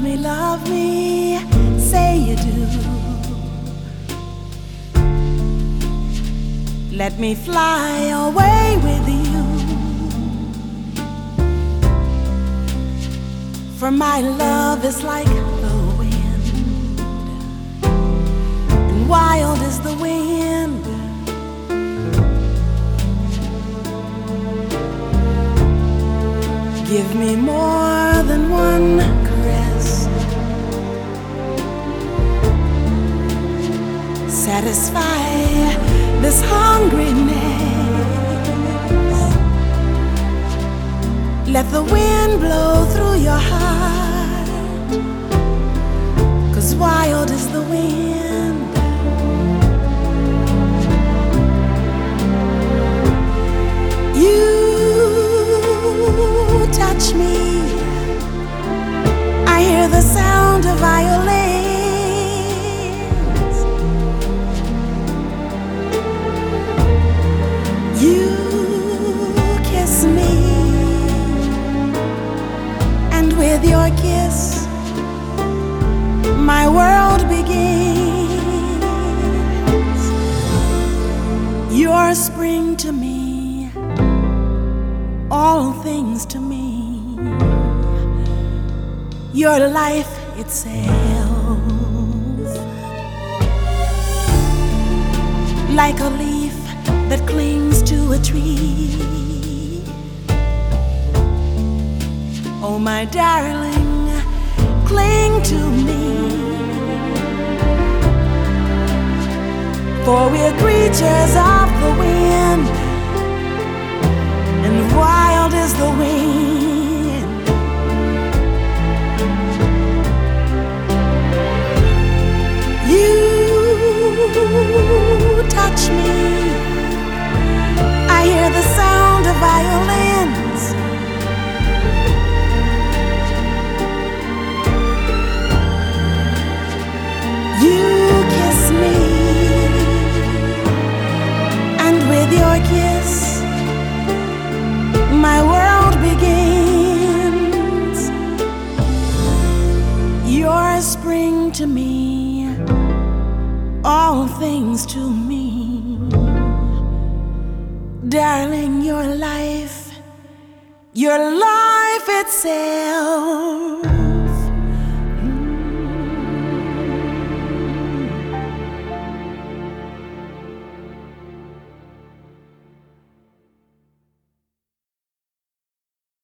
love me, say you do. Let me fly away with you, for my love is like the wind, and wild is the wind. Give me more than one caress, satisfy this hungriness. Let the wind blow through your heart, 'cause wild is the wind. You touch me, I hear the sound of violins. You kiss me, and with your kiss my world begins. You're spring to me, all things to me. Your life itself, like a leaf that clings to a tree. Oh, my darling, cling to me, for we're creatures of the wind, and wild is the wind. You touch me, I hear the sound of violins. You kiss me, and with your kiss my world begins. You're spring to me, all things to me. Darling, your life itself.